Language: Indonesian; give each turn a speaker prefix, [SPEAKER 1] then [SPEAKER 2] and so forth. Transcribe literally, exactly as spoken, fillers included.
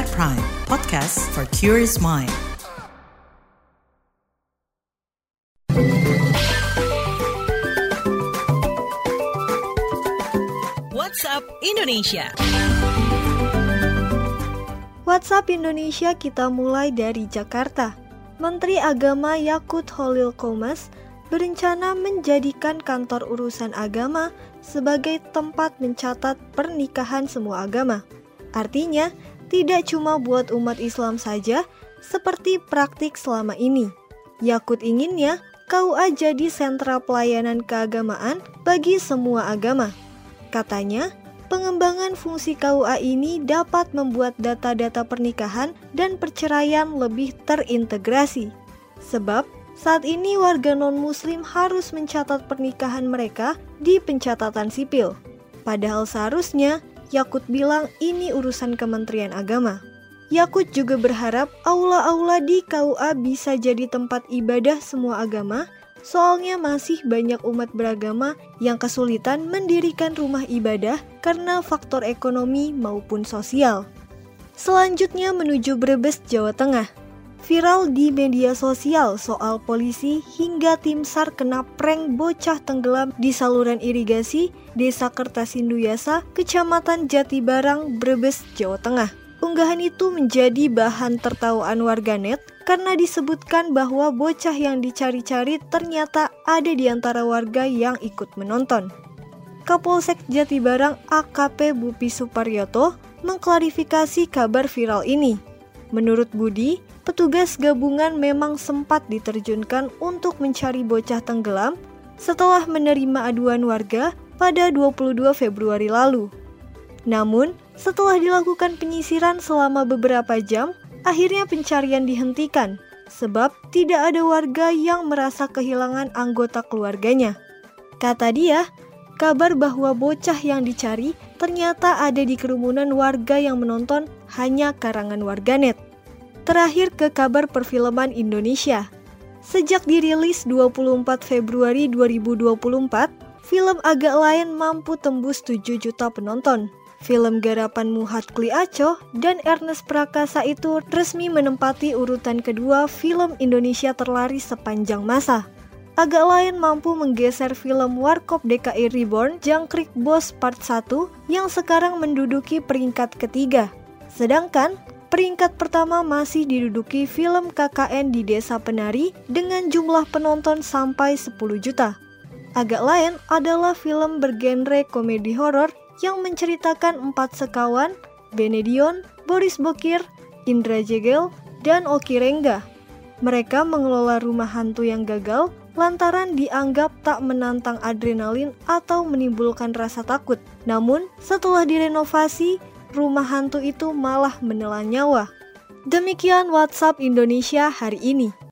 [SPEAKER 1] At Prime, podcast for curious mind. WhatsApp Indonesia.
[SPEAKER 2] WhatsApp Indonesia kita mulai dari Jakarta. Menteri Agama Yakut Khalil Qomas berencana menjadikan kantor urusan agama sebagai tempat mencatat pernikahan semua agama. Artinya, tidak cuma buat umat Islam saja, seperti praktik selama ini. Yakut inginnya K U A jadi sentra pelayanan keagamaan bagi semua agama. Katanya, pengembangan fungsi K U A ini dapat membuat data-data pernikahan dan perceraian lebih terintegrasi. Sebab, saat ini warga non-muslim harus mencatat pernikahan mereka di pencatatan sipil. Padahal seharusnya, Yakut bilang ini urusan Kementerian Agama. Yakut juga berharap aula-aula di K U A bisa jadi tempat ibadah semua agama, soalnya masih banyak umat beragama yang kesulitan mendirikan rumah ibadah karena faktor ekonomi maupun sosial. Selanjutnya menuju Brebes, Jawa Tengah. Viral di media sosial soal polisi hingga tim SAR kena prank bocah tenggelam di saluran irigasi Desa Kertasinduyasa, Kecamatan Jatibarang, Brebes, Jawa Tengah. Unggahan itu menjadi bahan tertawaan warganet karena disebutkan bahwa bocah yang dicari-cari ternyata ada di antara warga yang ikut menonton. Kapolsek Jatibarang A K P Bupi Suparyoto mengklarifikasi kabar viral ini. Menurut Budi, petugas gabungan memang sempat diterjunkan untuk mencari bocah tenggelam setelah menerima aduan warga pada dua puluh dua Februari lalu. Namun, setelah dilakukan penyisiran selama beberapa jam, akhirnya pencarian dihentikan sebab tidak ada warga yang merasa kehilangan anggota keluarganya. Kata dia, kabar bahwa bocah yang dicari ternyata ada di kerumunan warga yang menonton hanya karangan warganet. Terakhir ke kabar perfilman Indonesia. Sejak dirilis dua puluh empat Februari dua ribu dua puluh empat, film Agak Lain mampu tembus tujuh juta penonton. Film garapan Muhammad Kli Aco dan Ernest Prakasa itu resmi menempati urutan kedua film Indonesia terlaris sepanjang masa. Agak Lain mampu menggeser film Warkop D K I Reborn Jangkrik Bos Part satu yang sekarang menduduki peringkat ketiga. Sedangkan peringkat pertama masih diduduki film K K N di Desa Penari dengan jumlah penonton sampai sepuluh juta. Agak Lain adalah film bergenre komedi horor yang menceritakan empat sekawan, Benedion, Boris Bokir, Indra Jegel, dan Oki Rengga. Mereka mengelola rumah hantu yang gagal lantaran dianggap tak menantang adrenalin atau menimbulkan rasa takut. Namun, setelah direnovasi, rumah hantu itu malah menelan nyawa. Demikian WhatsApp Indonesia hari ini.